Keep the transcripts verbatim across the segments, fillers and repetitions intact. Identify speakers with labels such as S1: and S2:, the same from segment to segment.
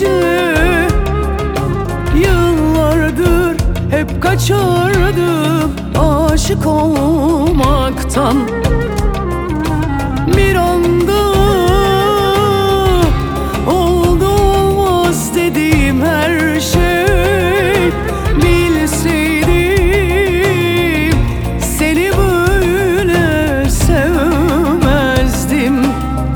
S1: Yıllardır hep kaçardım aşık olmaktan. Bir anda oldu olmaz dediğim her şey. Bilseydim seni böyle sevmezdim.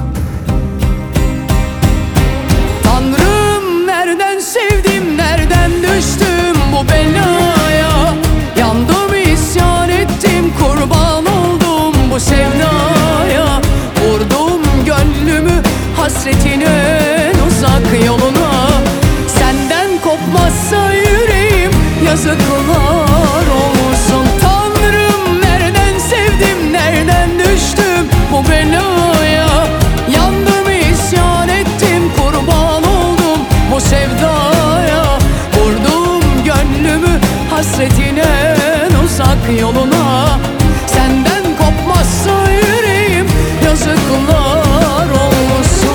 S1: Tanrım, nereden sevdim, nereden düştüm bu belaya? Yandım, isyan ettim, kurban oldum bu sevdaya. Vurdum gönlümü hasretin en uzak yoluna. Senden kopmazsa yüreğim yazıklar olsun. Tanrım, nereden sevdim, nereden düştüm bu belaya? Yandım, isyan ettim, kurban oldum bu sevdaya. Vurdum gönlümü hasretin en uzak yoluna. Senden kopmazsa yüreğim yazıklar olsun.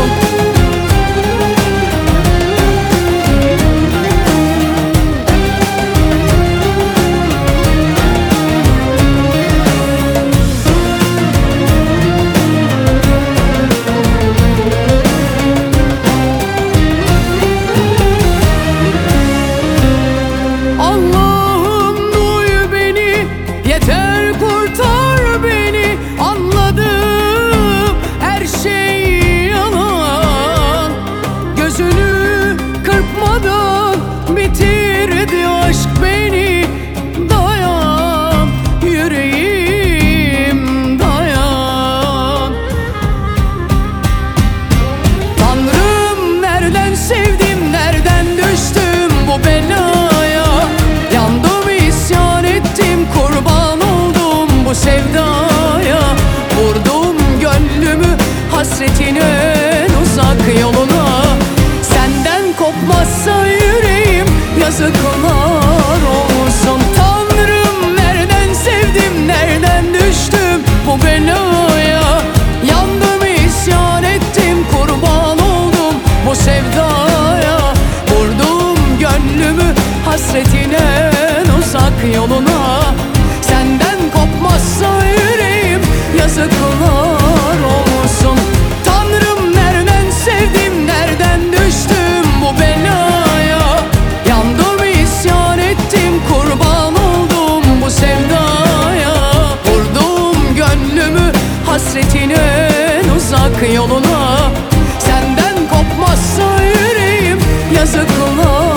S1: Allah'ım, duy beni, yeter kurtar beni. Anladım, her şey yalan. Gözünü kırpmadan bitirdi aşk beni. Dayan yüreğim, dayan. Tanrım, nereden sevdim, nereden düştüm bu belaya? Yandım, isyan ettim, kurban oldum bu sevdaya. Vurdum gönlümü hasretin en uzak yoluna. Senden kopmazsa yüreğim yazıklar olsun. Tanrım, nereden sevdim, nereden düştüm bu belaya? Yandım, isyan ettim, kurban oldum bu sevdaya. Vurdum gönlümü hasretin en uzak yoluna. Senden kopmazsa yüreğim yazıklar olsun. Tanrım, nereden sevdim, nereden düştüm bu belaya? Yandım, isyan ettim, kurban oldum bu sevdaya. Vurdum gönlümü hasretin en uzak yoluna. Senden kopmazsa yüreğim yazıklar